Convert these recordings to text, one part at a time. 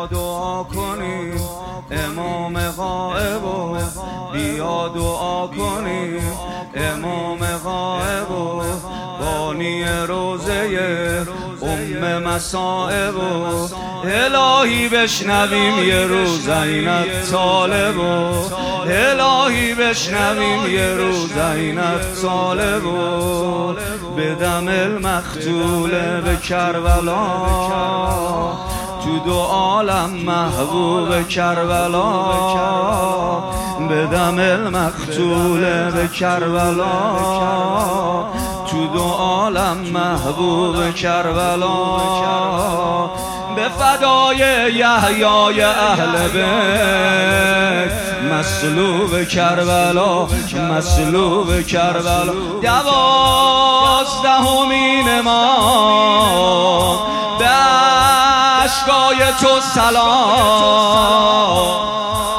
بیا دعا کنیم امام غائب و بیا دعا کنیم امام غائب و بانی روزه ام مصائب و الهی بشنویم یه روز عینت طالب و الهی بشنویم یه روز عینت طالب و به دم المقتول به کربلا تو دو عالم محبوب کربلا به دم المقتول به کربلا تو دو عالم محبوب کربلا به فدای یحیای اهل بیت مصلوب کربلا مصلوب کربلا 12مین ما به اشکای تو سلام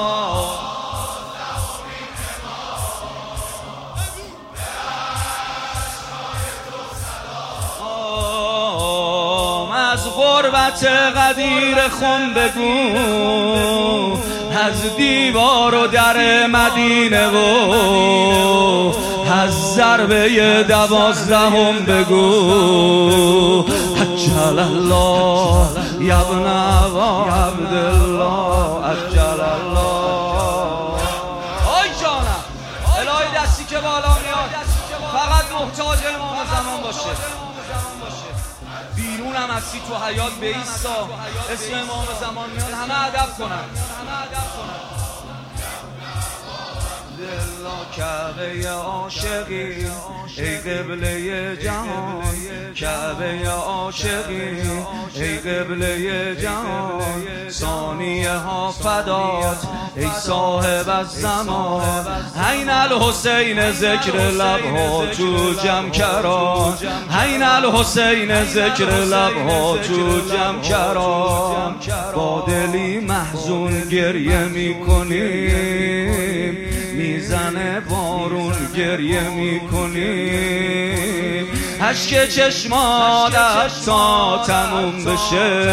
از غربت قدیر خون بگو از دیوار و در مدینه و از ضربه 12 بگو عجل الله یا ابن عبدالله عجل الله. آی جانم الهی دستی که بالا میاد فقط محتاج امام زمان باشه. بیرونم هستی تو حیات بیستا اسم امام زمان میاد همه ادب کنن. دلا کعبه عاشقی ای قبله جهان کعبه عاشقی ای قبله جهان ثانیه ها فدات ای صاحب الزمان عین الحسین ذکر لبها تو جمع کران عین الحسین ذکر لبها تو جمع کران با دلی محزون گریه میکنیم میزنه بارون گریه میکنیم اشک چشمانت تا تموم بشه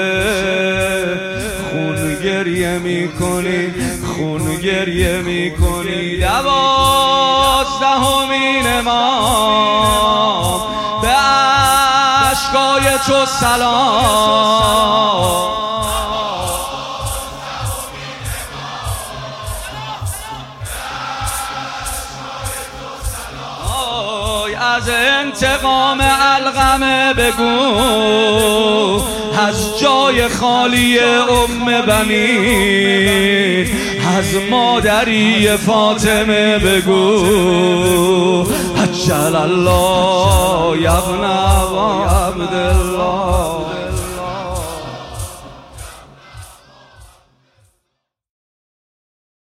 خون گریه میکنی خون گریه میکنی 12مین ما به اشکای تو سلام از انتقام علقمه بگو از جای خالی ام بنی از مادری فاطمه بگو عجل الله یا ابن عبدالله